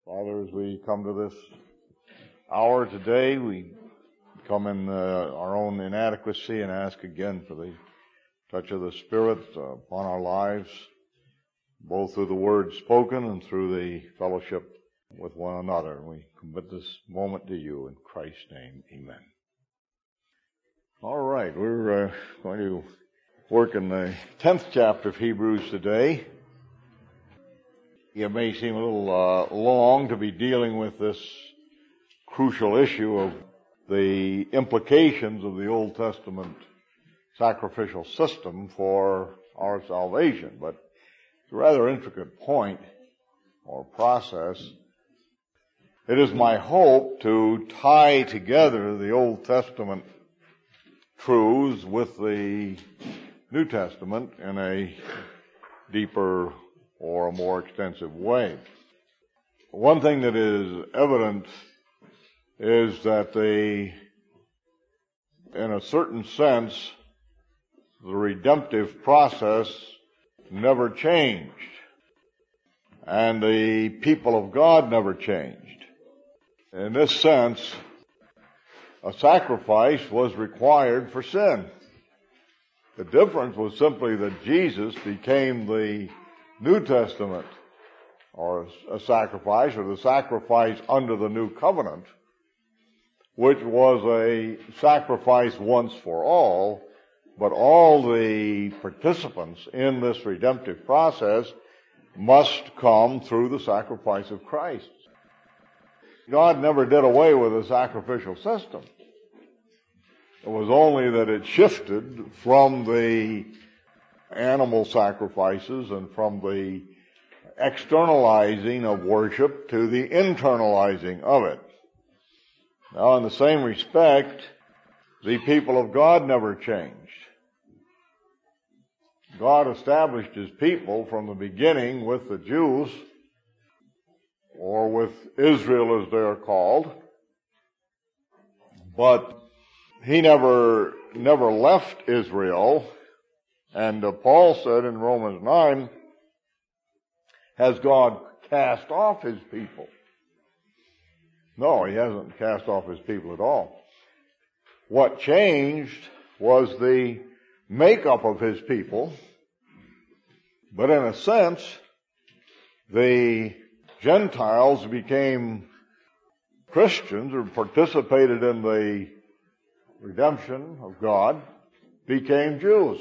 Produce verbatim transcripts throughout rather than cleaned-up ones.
Father, as we come to this hour today, we come in uh, our own inadequacy and ask again for the touch of the Spirit uh, upon our lives, both through the word spoken and through the fellowship with one another. We commit this moment to you in Christ's name. Amen. All right, we're uh, going to work in the tenth chapter of Hebrews today. It may seem a little uh, long to be dealing with this crucial issue of the implications of the Old Testament sacrificial system for our salvation, but it's a rather intricate point or process. It is my hope to tie together the Old Testament truths with the New Testament in a deeper or a more extensive way. One thing that is evident is that the, in a certain sense, the redemptive process never changed, and the people of God never changed. In this sense, a sacrifice was required for sin. The difference was simply that Jesus became the New Testament, or a sacrifice, or the sacrifice under the New Covenant, which was a sacrifice once for all, but all the participants in this redemptive process must come through the sacrifice of Christ. God never did away with the sacrificial system. It was only that it shifted from the animal sacrifices and from the externalizing of worship to the internalizing of it. Now, in the same respect, the people of God never changed. God established His people from the beginning with the Jews, or with Israel as they are called, but He never, never left Israel. And uh, Paul said in Romans nine, has God cast off His people? No, He hasn't cast off His people at all. What changed was the makeup of His people, but in a sense, the Gentiles became Christians, or participated in the redemption of God, became Jews.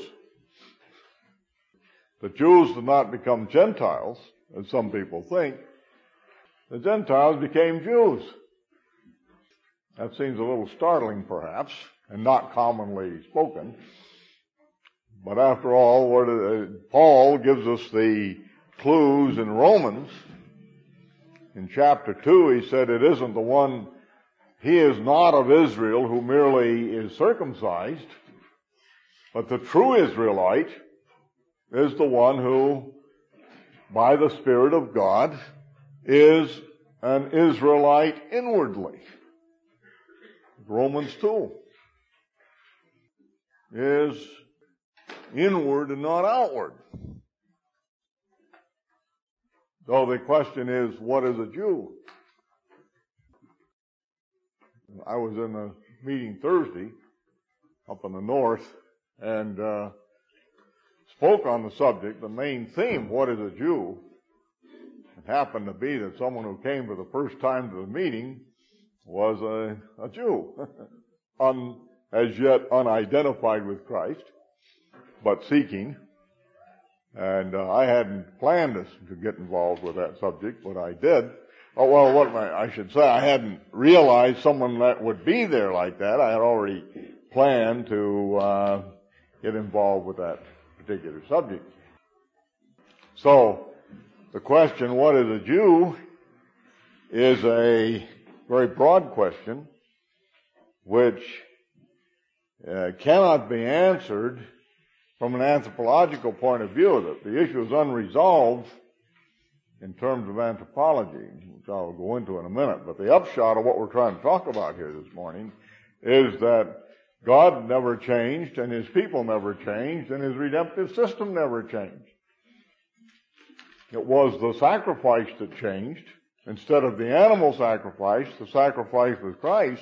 The Jews did not become Gentiles, as some people think. The Gentiles became Jews. That seems a little startling, perhaps, and not commonly spoken. But after all, what, uh, Paul gives us the clues in Romans. In chapter two, he said it isn't the one, he is not of Israel who merely is circumcised, but the true Israelite is the one who, by the Spirit of God, is an Israelite inwardly. Romans two is inward and not outward. So the question is, what is a Jew? I was in a meeting Thursday up in the north and uh spoke on the subject. The main theme, what is a Jew? It happened to be that someone who came for the first time to the meeting was a, a Jew, Un, as yet unidentified with Christ, but seeking. And uh, I hadn't planned this, to get involved with that subject, but I did. Oh, well, what am I, I should say, I hadn't realized someone that would be there like that. I had already planned to uh get involved with that particular subject. So, the question, what is a Jew, is a very broad question which uh, cannot be answered from an anthropological point of view. That the issue is unresolved in terms of anthropology, which I'll go into in a minute. But the upshot of what we're trying to talk about here this morning is that God never changed, and His people never changed, and His redemptive system never changed. It was the sacrifice that changed, instead of the animal sacrifice, the sacrifice was Christ.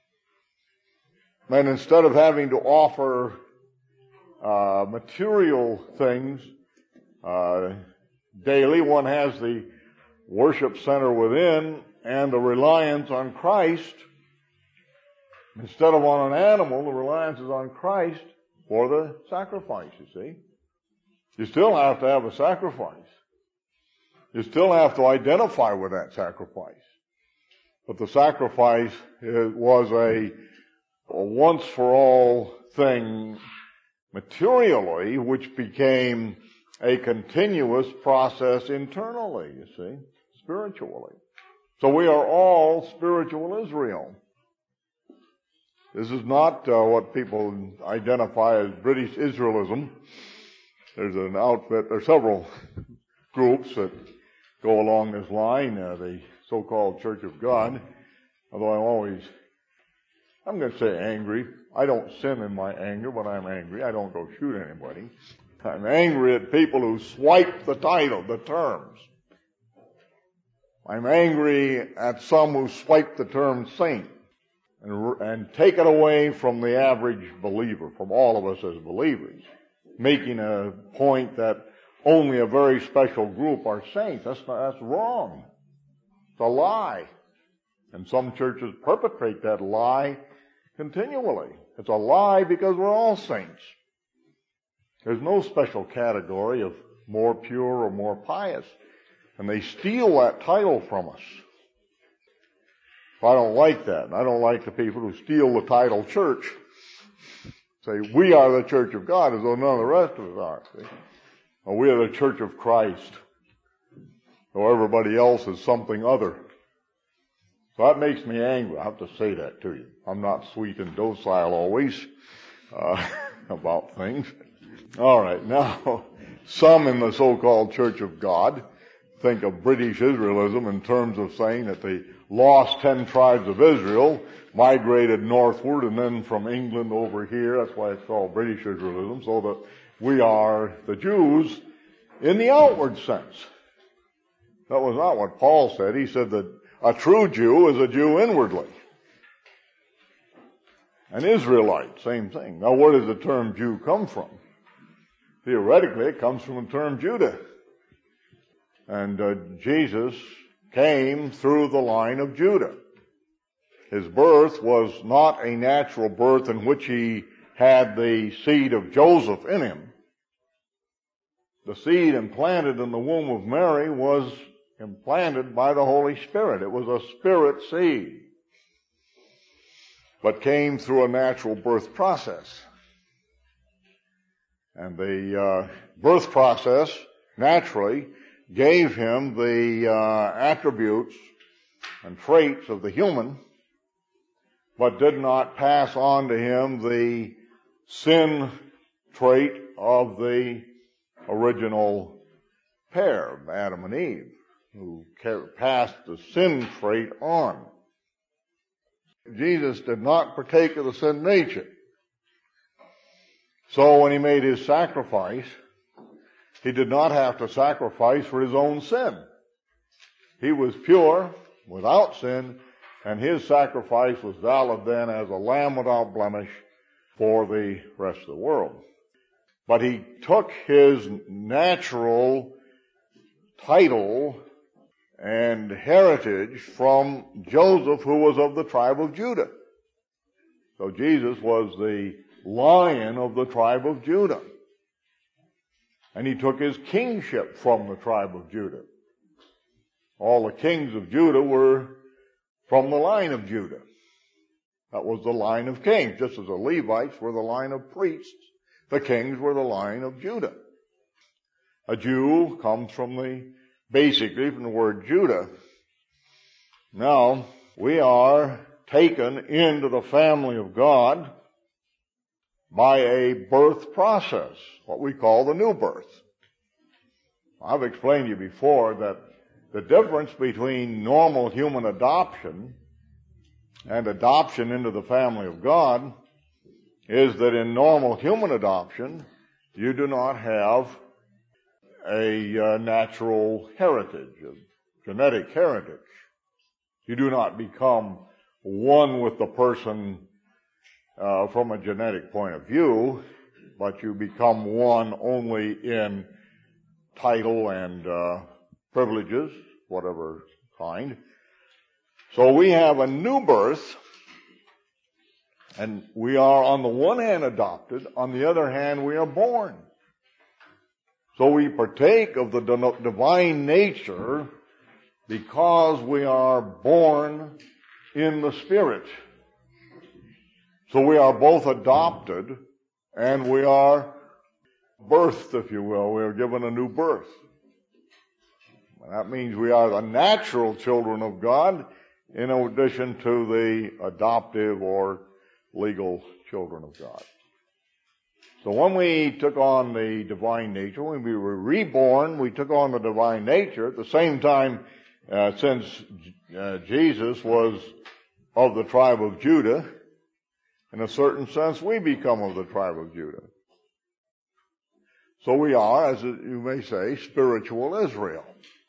And instead of having to offer uh, material things uh, daily, one has the worship center within and the reliance on Christ. Instead of on an animal, the reliance is on Christ for the sacrifice, you see. You still have to have a sacrifice. You still have to identify with that sacrifice. But the sacrifice was a, a once-for-all thing materially, which became a continuous process internally, you see, spiritually. So we are all spiritual Israel. This is not uh, what people identify as British Israelism. There's an outfit, there's several groups that go along this line, uh, the so-called Church of God. Although I'm always, I'm going to say angry. I don't sin in my anger, but I'm angry. I don't go shoot anybody. I'm angry at people who swipe the title, the terms. I'm angry at some who swipe the term saint and, and take it away from the average believer, from all of us as believers, making a point that only a very special group are saints. That's not, that's wrong. It's a lie. And some churches perpetrate that lie continually. It's a lie because we're all saints. There's no special category of more pure or more pious. And they steal that title from us. I don't like that. I don't like the people who steal the title church. Say, we are the Church of God, as though none of the rest of us are. See? Or we are the Church of Christ. Or everybody else is something other. So that makes me angry. I have to say that to you. I'm not sweet and docile always uh, about things. All right, now, some in the so-called Church of God think of British Israelism in terms of saying that the lost ten tribes of Israel migrated northward and then from England over here. That's why it's called British Israelism, so that we are the Jews in the outward sense. That was not what Paul said. He said that a true Jew is a Jew inwardly. An Israelite, same thing. Now, where does the term Jew come from? Theoretically, it comes from the term Judah. And uh, Jesus came through the line of Judah. His birth was not a natural birth in which he had the seed of Joseph in him. The seed implanted in the womb of Mary was implanted by the Holy Spirit. It was a spirit seed, but came through a natural birth process. And the uh, birth process naturally gave him the uh, attributes and traits of the human, but did not pass on to him the sin trait of the original pair, Adam and Eve, who passed the sin trait on. Jesus did not partake of the sin nature. So when he made his sacrifice, he did not have to sacrifice for his own sin. He was pure, without sin, and his sacrifice was valid then as a lamb without blemish for the rest of the world. But he took his natural title and heritage from Joseph, who was of the tribe of Judah. So Jesus was the Lion of the tribe of Judah. And he took his kingship from the tribe of Judah. All the kings of Judah were from the line of Judah. That was the line of kings. Just as the Levites were the line of priests, the kings were the line of Judah. A Jew comes from the, basically from the word Judah. Now, we are taken into the family of God by a birth process, what we call the new birth. I've explained to you before that the difference between normal human adoption and adoption into the family of God is that in normal human adoption, you do not have a uh, natural heritage of genetic heritage. You do not become one with the person uh, from a genetic point of view, but you become one only in title and uh, privileges, whatever kind. So we have a new birth, and we are on the one hand adopted, on the other hand we are born. So we partake of the divine nature because we are born in the Spirit. So we are both adopted and we are birthed, if you will. We are given a new birth. That means we are the natural children of God in addition to the adoptive or legal children of God. So when we took on the divine nature, when we were reborn, we took on the divine nature. At the same time, uh, since uh, Jesus was of the tribe of Judah, in a certain sense, we become of the tribe of Judah. So we are, as you may say, spiritual Israel.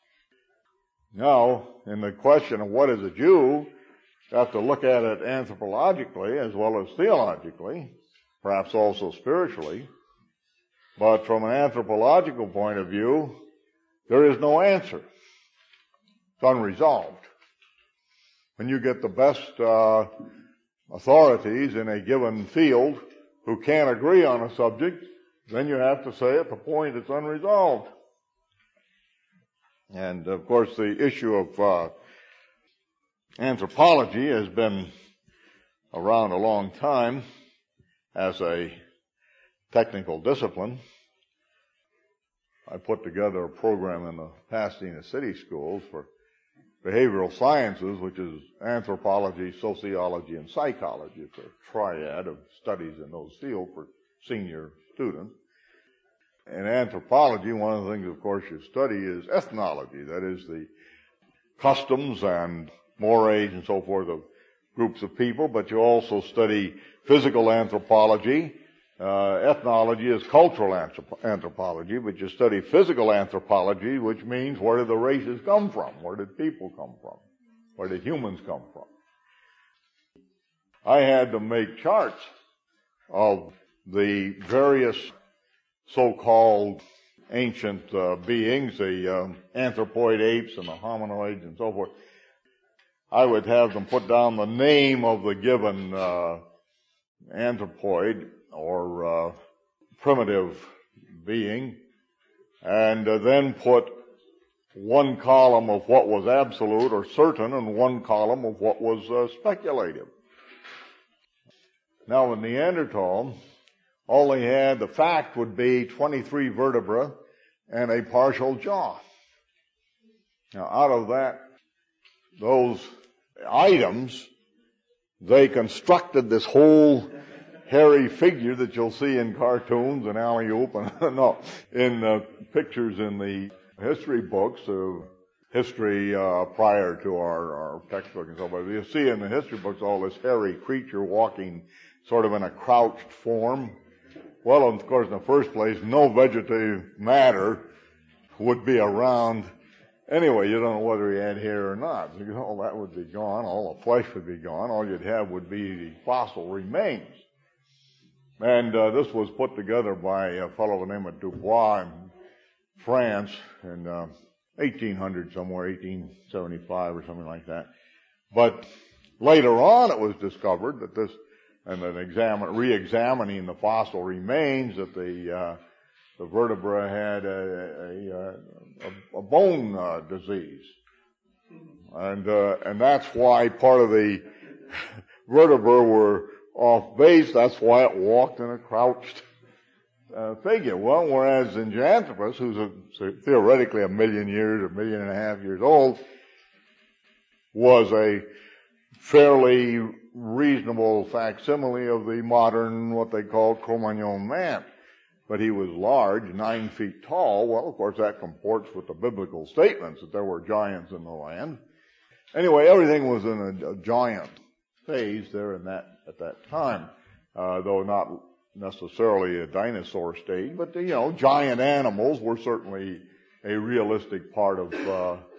Now, in the question of what is a Jew, you have to look at it anthropologically as well as theologically, perhaps also spiritually. But from an anthropological point of view, there is no answer. It's unresolved. When you get the best uh, authorities in a given field who can't agree on a subject, then you have to say at the point it's unresolved. And of course the issue of uh, anthropology has been around a long time as a technical discipline. I put together a program in the Pasadena City Schools for behavioral sciences, which is anthropology, sociology, and psychology. It's a triad of studies in those fields for senior students. In anthropology, one of the things, of course, you study is ethnology. That is the customs and mores and so forth of groups of people, but you also study physical anthropology. Uh, ethnology is cultural anthrop- anthropology, but you study physical anthropology, which means where did the races come from? Where did people come from? Where did humans come from? I had to make charts of the various so-called ancient uh, beings, the um, anthropoid apes and the hominoids and so forth. I would have them put down the name of the given uh, anthropoid or uh, primitive being, and uh, then put one column of what was absolute or certain and one column of what was uh, speculative. Now with Neanderthal, all they had, the fact would be twenty-three vertebrae and a partial jaw. Now out of that, those items, they constructed this whole hairy figure that you'll see in cartoons and alley-oop and no, in uh, pictures in the history books of history uh, prior to our, our textbook and so forth. You see in the history books all this hairy creature walking sort of in a crouched form. Well, of course, in the first place, no vegetative matter would be around. Anyway, you don't know whether he had hair or not. You know, all that would be gone. All the flesh would be gone. All you'd have would be the fossil remains. And uh, this was put together by a fellow by the name of Dubois in France in uh, eighteen hundred somewhere, eighteen seventy-five or something like that. But later on it was discovered that this, and then examine, re-examining the fossil remains, that the uh, the vertebra had a, a, a, a bone uh, disease. And uh, and that's why part of the vertebra were off base. That's why it walked in a crouched uh, figure. Well, whereas in Gigantopus, who's a, so theoretically a million years, a million and a half years old, was a fairly reasonable facsimile of the modern, what they call Cro-Magnon man. But he was large, nine feet tall. Well, of course, that comports with the biblical statements that there were giants in the land. Anyway, everything was in a, a giant phase there in that at that time, uh, though not necessarily a dinosaur stage. But you know, giant animals were certainly a realistic part of uh,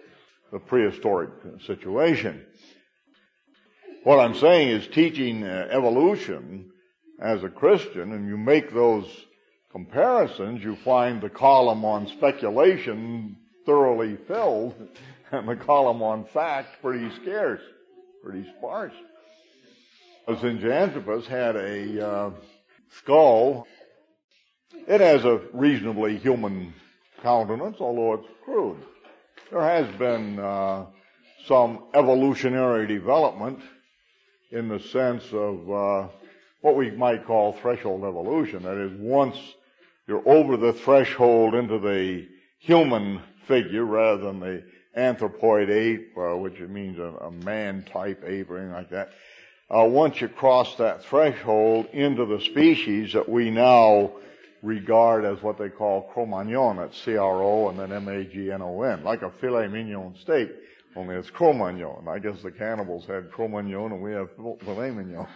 the prehistoric situation. What I'm saying is teaching uh, evolution as a Christian, and you make those comparisons, you find the column on speculation thoroughly filled and the column on fact pretty scarce, pretty sparse. Zinjanthropus had a uh, skull. It has a reasonably human countenance, although it's crude. There has been uh, some evolutionary development in the sense of uh, what we might call threshold evolution. That is, once you're over the threshold into the human figure rather than the anthropoid ape, uh, which means a, a man-type ape or anything like that, uh, once you cross that threshold into the species that we now regard as what they call Cro-Magnon. That's C R O and then M A G N O N, like a filet mignon steak, only it's Cro-Magnon. I guess the cannibals had Cro-Magnon and we have filet mignon.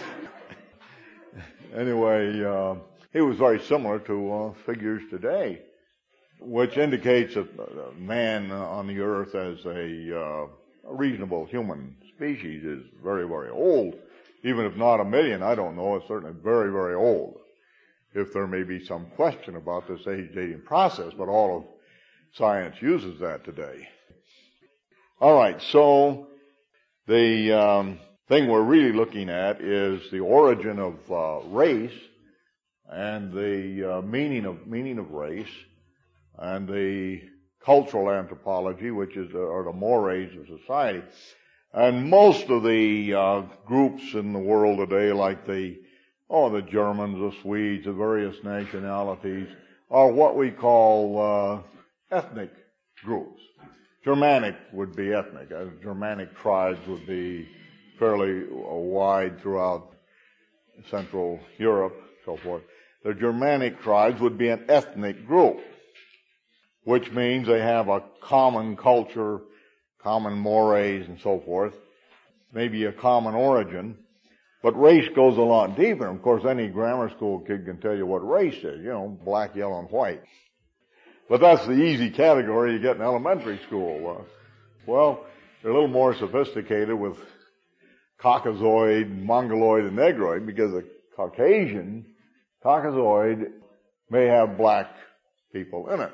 Anyway, uh, he was very similar to uh, figures today, which indicates that man on the earth as a, uh, a reasonable human species is very, very old. Even if not a million, I don't know, it's certainly very, very old. If there may be some question about this age-dating process, but all of science uses that today. All right, so the um, thing we're really looking at is the origin of uh, race and the uh, meaning of meaning of race and the cultural anthropology, which is the, or the mores of society. And most of the uh, groups in the world today, like the Oh, the Germans, the Swedes, the various nationalities, are what we call uh, ethnic groups. Germanic would be ethnic. Uh, Germanic tribes would be fairly uh, wide throughout Central Europe, so forth. The Germanic tribes would be an ethnic group, which means they have a common culture, common mores and so forth, maybe a common origin. But race goes a lot deeper. Of course, any grammar school kid can tell you what race is, you know, black, yellow, and white. But that's the easy category you get in elementary school. Uh, well, they're a little more sophisticated with Caucasoid, Mongoloid, and Negroid, because a Caucasian, Caucasoid may have black people in it.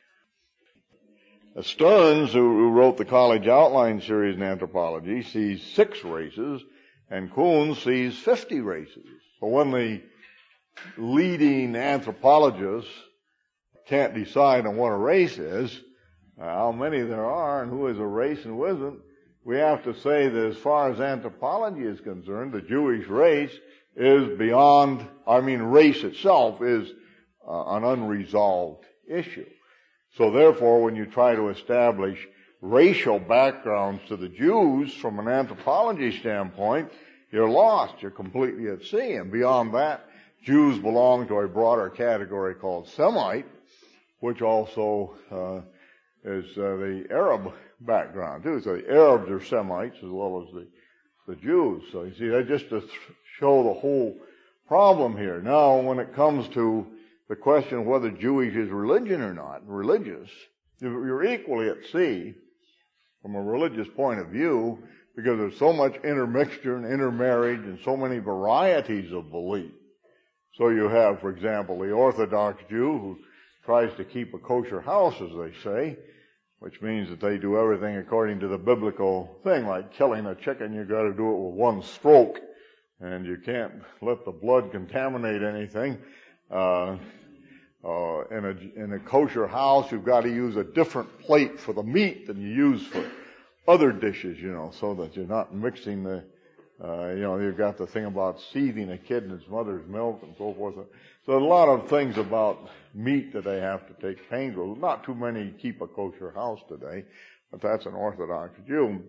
Stearns, who wrote the College Outline series in anthropology, sees six races, and Kuhn sees fifty races. So when the leading anthropologists can't decide on what a race is, uh, how many there are, and who is a race and who isn't, we have to say that as far as anthropology is concerned, the Jewish race is beyond, I mean, race itself is uh, an unresolved issue. So therefore, when you try to establish racial backgrounds to the Jews from an anthropology standpoint, you're lost. You're completely at sea. And beyond that, Jews belong to a broader category called Semite, which also uh, is uh, the Arab background too. So the Arabs are Semites as well as the, the Jews. So you see, that just to th- show the whole problem here. Now, when it comes to the question of whether Jewish is religion or not, religious, you're equally at sea from a religious point of view, because there's so much intermixture and intermarriage and so many varieties of belief. So you have, for example, the Orthodox Jew who tries to keep a kosher house, as they say, which means that they do everything according to the biblical thing, like killing a chicken, you got to do it with one stroke, and you can't let the blood contaminate anything. Uh, uh, in a in a kosher house, you've got to use a different plate for the meat than you use for other dishes, you know, so that you're not mixing the, uh, you know, you've got the thing about seething a kid in its mother's milk and so forth. So a lot of things about meat that they have to take pains with. Not too many keep a kosher house today, but that's an Orthodox Jew.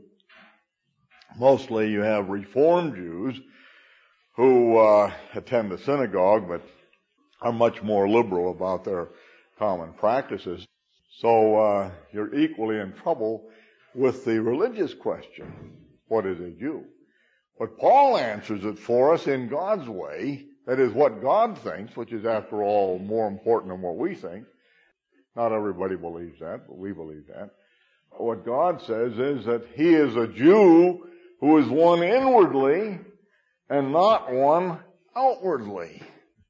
Mostly you have Reform Jews who uh, attend the synagogue, but are much more liberal about their common practices. So uh, you're equally in trouble with the religious question. What is a Jew? But Paul answers it for us in God's way. That is what God thinks, which is after all more important than what we think. Not everybody believes that, but we believe that. What God says is that he is a Jew who is one inwardly and not one outwardly.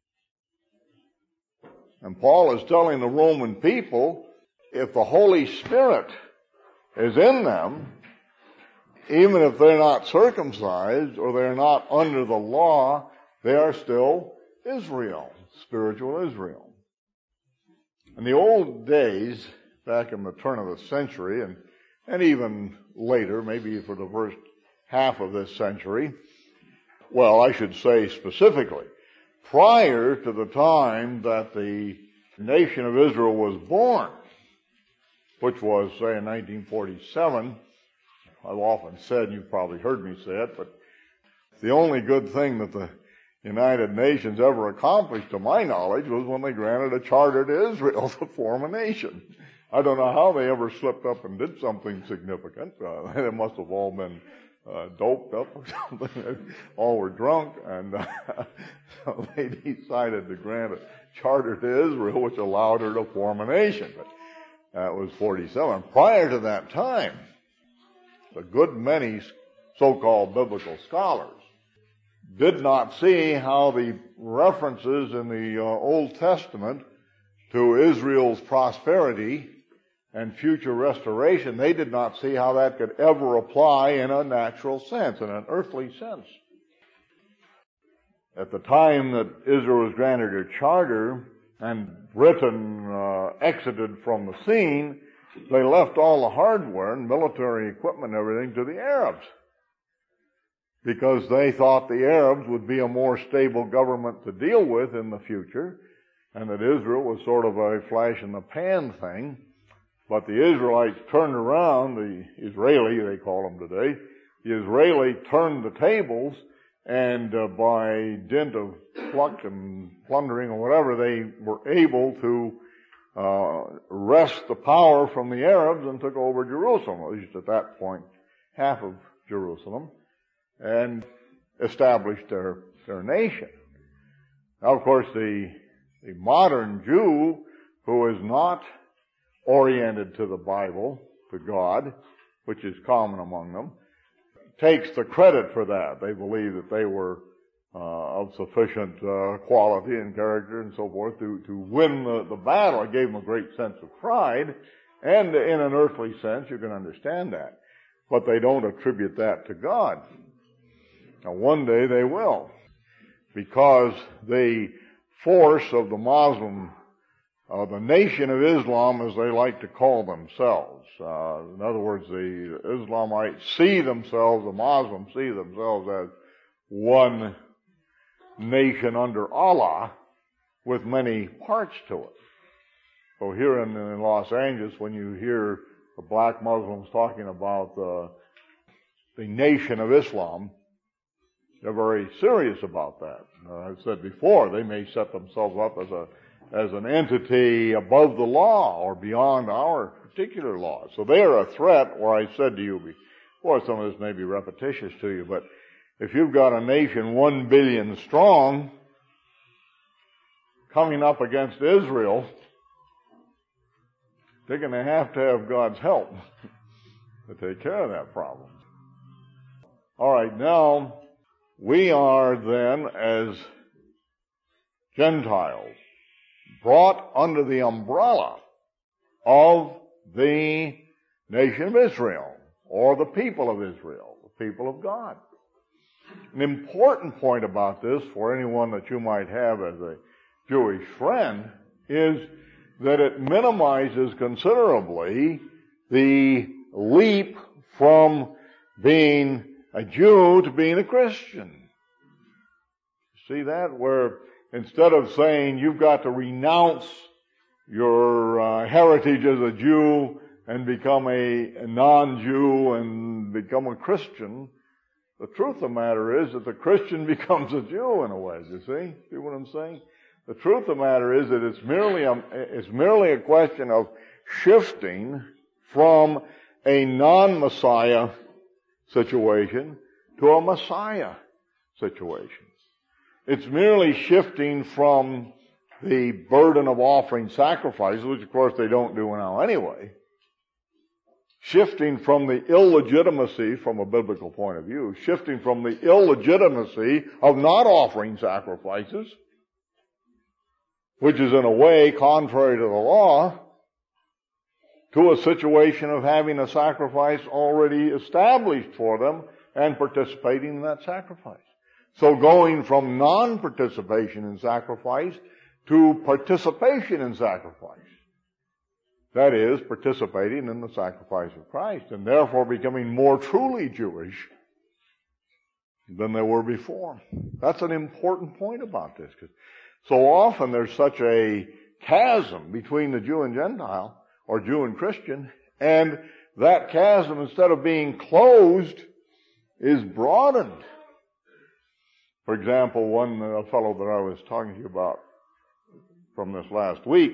And Paul is telling the Roman people, if the Holy Spirit is in them, even if they're not circumcised or they're not under the law, they are still Israel, spiritual Israel. In the old days, back in the turn of the century, and, and even later, maybe for the first half of this century, well, I should say specifically, prior to the time that the nation of Israel was born, which was, say, in nineteen forty-seven, I've often said, and you've probably heard me say it, but the only good thing that the United Nations ever accomplished, to my knowledge, was when they granted a charter to Israel to form a nation. I don't know how they ever slipped up and did something significant. Uh, they must have all been uh, doped up or something. All were drunk, and uh, so they decided to grant a charter to Israel, which allowed her to form a nation. But that was forty-seven. Prior to that time, a good many so-called biblical scholars did not see how the references in the uh, Old Testament to Israel's prosperity and future restoration, they did not see how that could ever apply in a natural sense, in an earthly sense. At the time that Israel was granted her charter and Britain uh, exited from the scene, they left all the hardware and military equipment and everything to the Arabs, because they thought the Arabs would be a more stable government to deal with in the future, and that Israel was sort of a flash-in-the-pan thing. But the Israelites turned around, the Israeli, they call them today, the Israeli turned the tables, and uh, by dint of pluck and plundering or whatever, they were able to uh, wrest the power from the Arabs and took over Jerusalem, at least at that point, half of Jerusalem, and established their, their nation. Now, of course, the, the modern Jew, who is not oriented to the Bible, to God, which is common among them, takes the credit for that. They believe that they were uh, of sufficient uh, quality and character and so forth to, to win the, the battle. It gave them a great sense of pride, and in an earthly sense, you can understand that. But they don't attribute that to God. Now, one day they will, because the force of the Muslim, uh, the Nation of Islam, as they like to call themselves, uh, in other words, the Islamites see themselves, the Muslims see themselves as one nation under Allah with many parts to it. So here in, in Los Angeles, when you hear the black Muslims talking about the, the Nation of Islam, they're very serious about that. Uh, I've said before, they may set themselves up as a as an entity above the law or beyond our particular laws. So they are a threat, or I said to you before, some of this may be repetitious to you, but if you've got a nation one billion strong coming up against Israel, they're going to have to have God's help to take care of that problem. All right, now we are then, as Gentiles, brought under the umbrella of the nation of Israel, or the people of Israel, the people of God. An important point about this for anyone that you might have as a Jewish friend is that it minimizes considerably the leap from being a Jew to being a Christian. See that? Where instead of saying you've got to renounce your uh, heritage as a Jew and become a, a non-Jew and become a Christian, the truth of the matter is that the Christian becomes a Jew in a way, you see? See what I'm saying? The truth of the matter is that it's merely a, it's merely a question of shifting from a non-Messiah situation to a Messiah situation. It's merely shifting from the burden of offering sacrifices, which of course they don't do now anyway, shifting from the illegitimacy, from a biblical point of view, shifting from the illegitimacy of not offering sacrifices, which is in a way contrary to the law, to a situation of having a sacrifice already established for them and participating in that sacrifice. So going from non-participation in sacrifice to participation in sacrifice. That is, participating in the sacrifice of Christ, and therefore becoming more truly Jewish than they were before. That's an important point about this, because so often there's such a chasm between the Jew and Gentile, or Jew and Christian, and that chasm, instead of being closed, is broadened. For example, one uh, fellow that I was talking to you about from this last week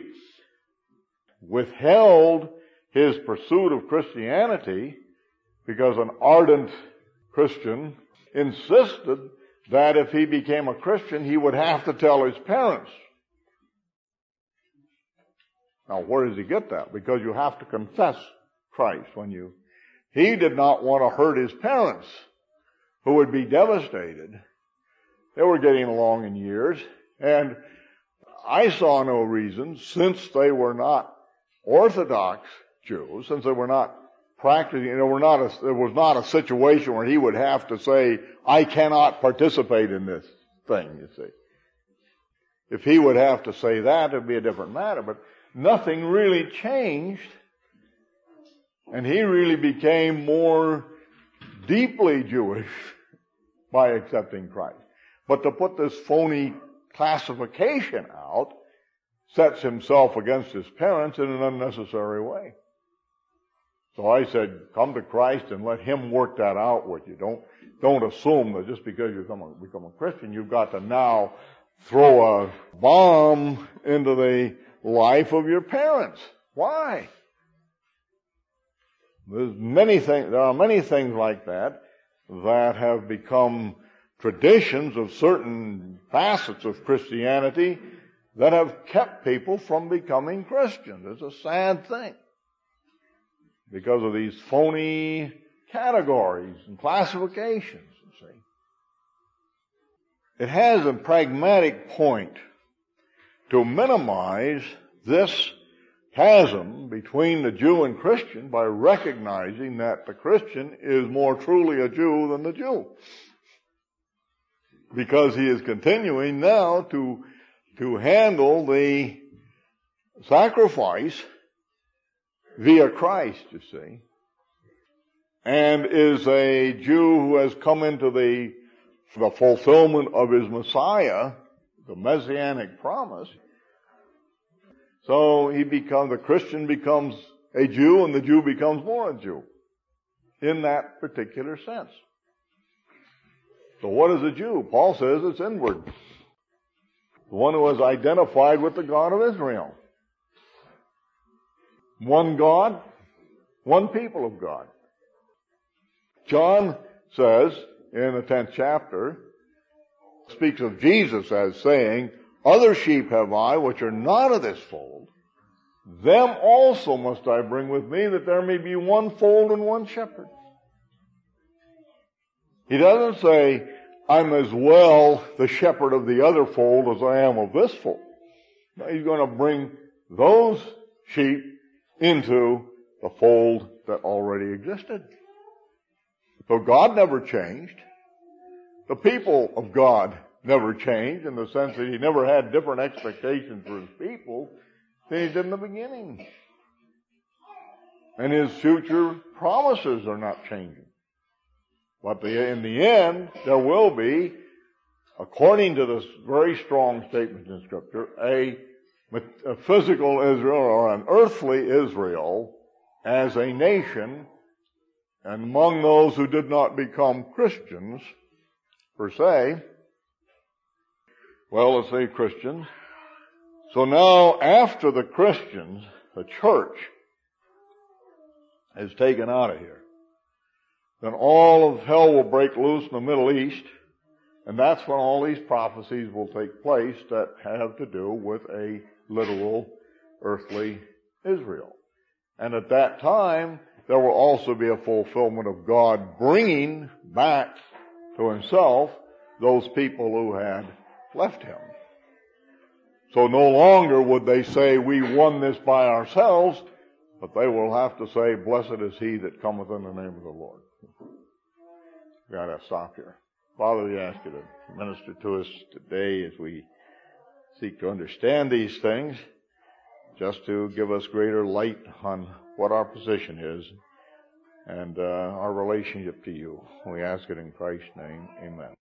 withheld his pursuit of Christianity because an ardent Christian insisted that if he became a Christian, he would have to tell his parents. Now, where does he get that? Because you have to confess Christ when you... He did not want to hurt his parents, who would be devastated. They were getting along in years, and I saw no reason, since they were not Orthodox Jews, since they were not practicing, there were not a, there was not a situation where he would have to say, I cannot participate in this thing, you see. If he would have to say that, it would be a different matter, but nothing really changed, and he really became more deeply Jewish by accepting Christ. But to put this phony classification out sets himself against his parents in an unnecessary way. So I said, come to Christ and let Him work that out with you. Don't, don't assume that just because you become a, become a Christian, you've got to now throw a bomb into the life of your parents. Why? There's many things, there are many things like that that have become traditions of certain facets of Christianity that have kept people from becoming Christians. It's a sad thing because of these phony categories and classifications, you see. It has a pragmatic point to minimize this chasm between the Jew and Christian by recognizing that the Christian is more truly a Jew than the Jew, because he is continuing now to to handle the sacrifice via Christ, you see, and is a Jew who has come into the, the fulfillment of his Messiah, the Messianic promise. So he becomes, the Christian becomes a Jew and the Jew becomes more a Jew in that particular sense. So what is a Jew? Paul says it's inward. The one who is identified with the God of Israel. One God, one people of God. John says in the tenth chapter, speaks of Jesus as saying, other sheep have I which are not of this fold. Them also must I bring with me, that there may be one fold and one shepherd. He doesn't say, I'm as well the shepherd of the other fold as I am of this fold. No, he's going to bring those sheep into the fold that already existed. So God never changed. The people of God never changed, in the sense that He never had different expectations for His people than He did in the beginning. And His future promises are not changing. But the, in the end, there will be, according to this very strong statement in Scripture, a, a physical Israel or an earthly Israel as a nation, and among those who did not become Christians, per se, well, let's say Christians. So now, after the Christians, the church is taken out of here, then all of hell will break loose in the Middle East, and that's when all these prophecies will take place that have to do with a literal earthly Israel. And at that time, there will also be a fulfillment of God bringing back to himself those people who had left him. So no longer would they say, we won this by ourselves, but they will have to say, blessed is he that cometh in the name of the Lord. We've got to stop here. Father, we ask you to minister to us today as we seek to understand these things, just to give us greater light on what our position is and uh, our relationship to you. We ask it in Christ's name. Amen.